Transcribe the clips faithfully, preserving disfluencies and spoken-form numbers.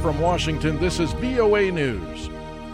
from Washington, this is V O A News.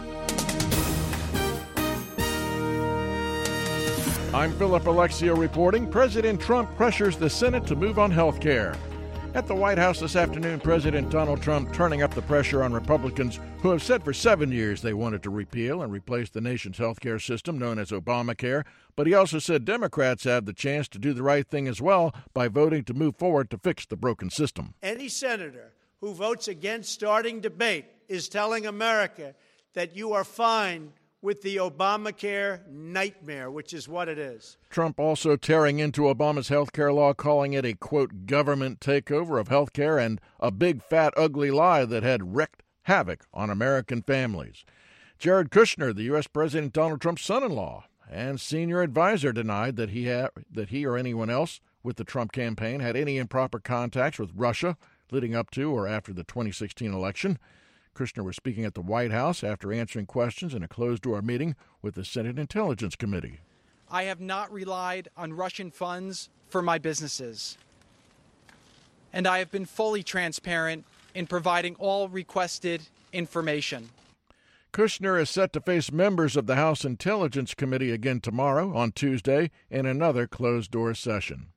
I'm Philip Alexio reporting. President Trump pressures the Senate to move on health care. At the White House this afternoon, President Donald Trump turning up the pressure on Republicans who have said for seven years they wanted to repeal and replace the nation's health care system known as Obamacare. But he also said Democrats have the chance to do the right thing as well by voting to move forward to fix the broken system. Any senator who votes against starting debate is telling America that you are fine with the Obamacare nightmare, which is what it is. Trump also tearing into Obama's health care law, calling it a, quote, government takeover of health care and a big, fat, ugly lie that had wreaked havoc on American families. Jared Kushner, the U S. President Donald Trump's son-in-law and senior advisor, denied that he, ha- that he or anyone else with the Trump campaign had any improper contacts with Russia leading up to or after the twenty sixteen election. Kushner was speaking at the White House after answering questions in a closed-door meeting with the Senate Intelligence Committee. I have not relied on Russian funds for my businesses, and I have been fully transparent in providing all requested information. Kushner is set to face members of the House Intelligence Committee again tomorrow, on Tuesday, in another closed-door session.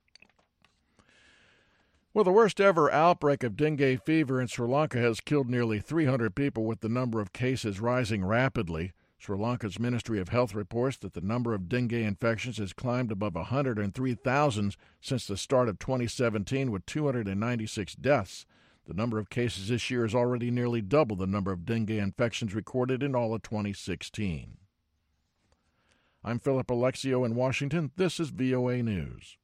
Well, the worst-ever outbreak of dengue fever in Sri Lanka has killed nearly three hundred people, with the number of cases rising rapidly. Sri Lanka's Ministry of Health reports that the number of dengue infections has climbed above one hundred three thousand since the start of twenty seventeen, with two hundred ninety-six deaths. The number of cases this year is already nearly double the number of dengue infections recorded in all of twenty sixteen. I'm Philip Alexio in Washington. This is V O A News.